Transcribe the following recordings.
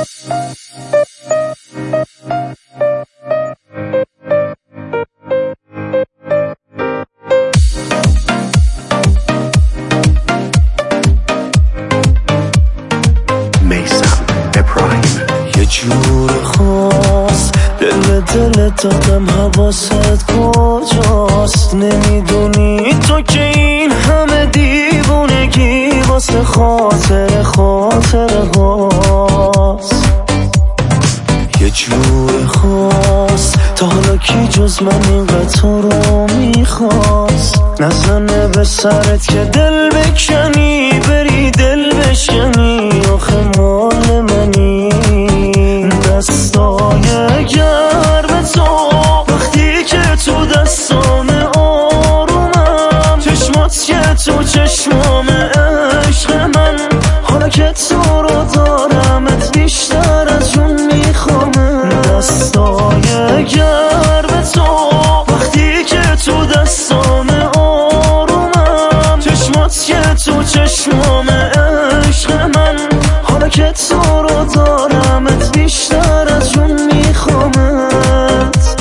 یه جور خاص دل دادم حواست کجاست نمیدونی تو که این همه دیوونگی واسه خاطر هاست یه جور خاص تا حالا کی جز من اینقدر تو رو میخواست نزنه به سرت که دل بکنی بری دل بشکنی آخه مال منی دستای گرم تو وقتی که تو دستام آرومم چشمات که تو چشمام عشق من حالا که تو رو دارمت بیشتر از اون میخوامم دستای گرم تو وقتی که تو دستام آرومم چشمات که تو چشمام عشق من حالا که تو رو دارمت بیشتر از اون میخوامت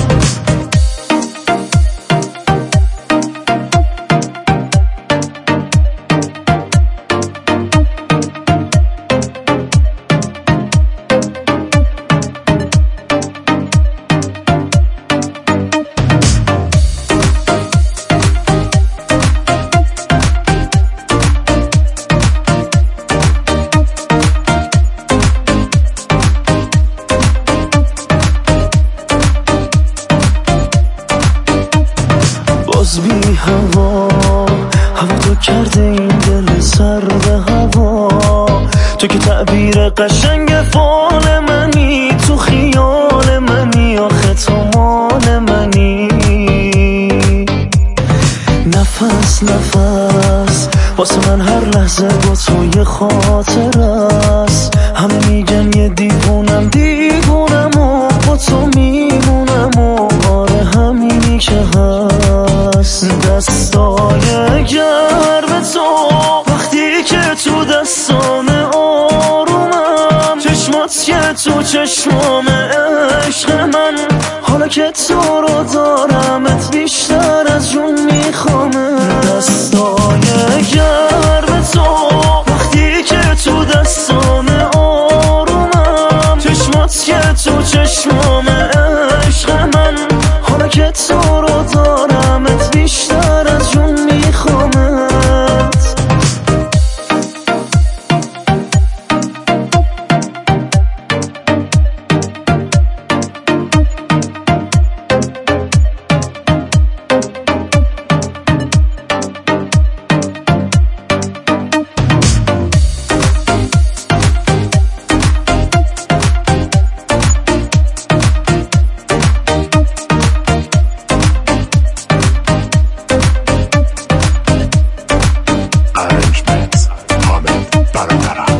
بی هوا تو کرده این دل سرد هوا تو که تعبیر قشنگ فال منی تو خیال منی آخه تو مال منی نفس واسه من هر لحظه با تو یه خاطر است همه میگن یه دیوونم و با تو میمونم و آره همینی که هست دستای گرم تو وقتی که تو دستام آرومم چشمات که تو چشمام عشق من حالا که تو رو دارمت بیشتر از اون میخوامم دستای گرم تو وقتی که تو دستام آرومم چشمات که تو چشمام عشق من حالا که تو رو دارمت بیشتر از اون میخوامت Arrangements, Ahmed Barakara.